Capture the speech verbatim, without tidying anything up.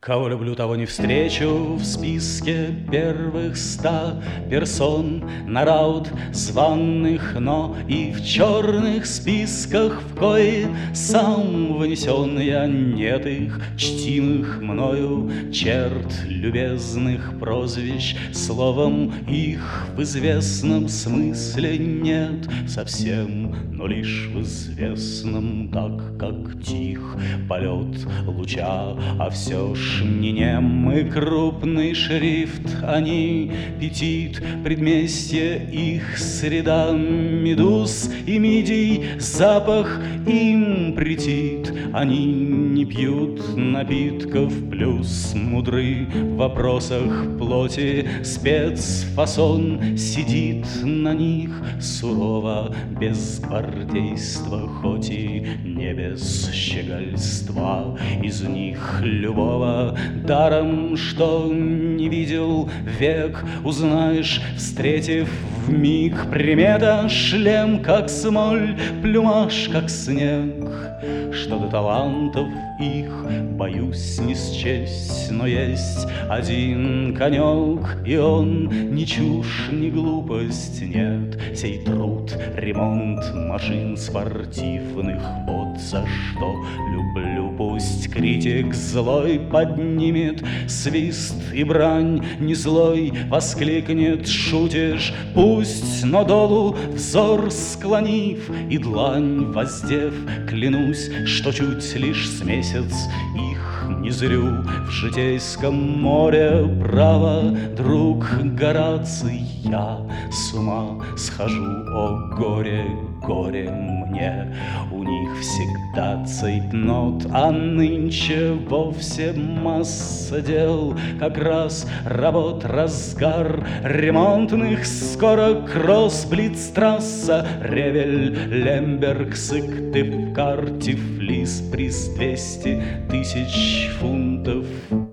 Кого люблю, того не встречу в списке первых ста персон на раут званных, но и в черных списках, в кои сам внесен я. Нет их, чтимых мною черт, любезных прозвищ, словом, их в известном смысле нет совсем, но лишь в известном, так как тих полет луча, а все ж не немый крупный шрифт, они петит, предместье их среда, медуз и мидий запах им претит, они не пьют напитков, плюс мудры в вопросах плоти, спецфасон сидит на них сурово, без гвардейства, хоть и не без щегольства, из них любого даром, что не видел век, узнаешь, встретив вмиг. Примета — шлем, как смоль, плюмаж, как снег. Что до талантов их, боюсь не счесть, но есть один конек, и он ни чушь, ни глупость, нет. Сей труд, ремонт машин спортивных, вот за что люблю. Пусть критик злой поднимет свист и брань, не злой воскликнет: шутишь, пусть, но долу взор склонив и длань воздев, клянусь, что чуть лишь с месяц их не зрю в житейском море. Право, друг Гораций, я с ума схожу, о горе, горе мне. У них всегда цейтнот, а нынче вовсе масса дел. Как раз работ разгар ремонтных, скоро кросс, блицтрасса, Ревель, Лемберг, Сыктывкар, Тифлис, приз двести тысяч фунтов.